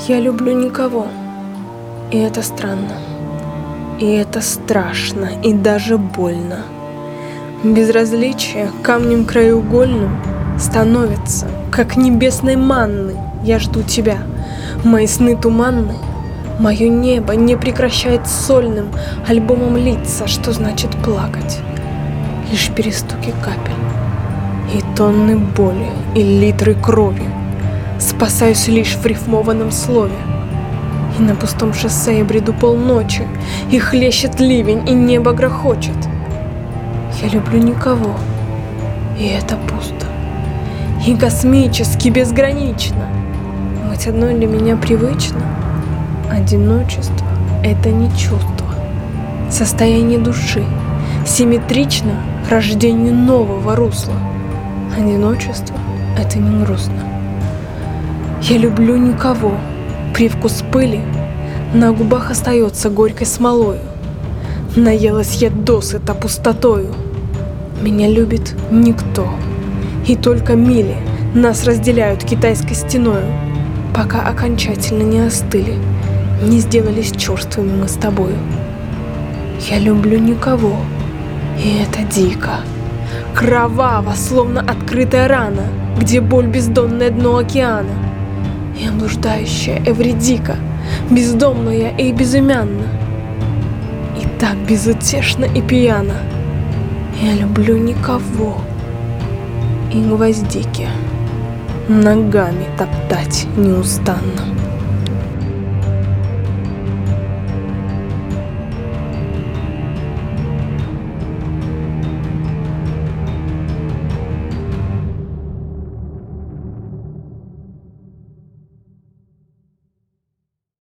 Я люблю никого, и это странно, и это страшно, и даже больно. Безразличие камнем краеугольным становится, как небесной манны. Я жду тебя, мои сны туманны, мое небо не прекращает сольным альбомом литься, что значит плакать. Лишь перестуки капель, и тонны боли, и литры крови. Спасаюсь лишь в рифмованном слове. И на пустом шоссе я бреду полночи, и хлещет ливень, и небо грохочет. Я люблю никого, и это пусто, и космически безгранично. Быть одной для меня привычно. Одиночество — это не чувство, состояние души, симметрично рождению нового русла. Одиночество — это не грустно. Я люблю никого, привкус пыли на губах остается горькой смолою. Наелась я досыта пустотою. Меня любит никто, и только мили нас разделяют китайской стеною, пока окончательно не остыли, не сделались черствыми мы с тобою. Я люблю никого, и это дико, кроваво, словно открытая рана, где боль бездонное дно океана. Я блуждающая Эвридика, бездомная и безымянна, и так безутешно и пьяна. Я люблю никого, и гвоздики ногами топтать неустанно.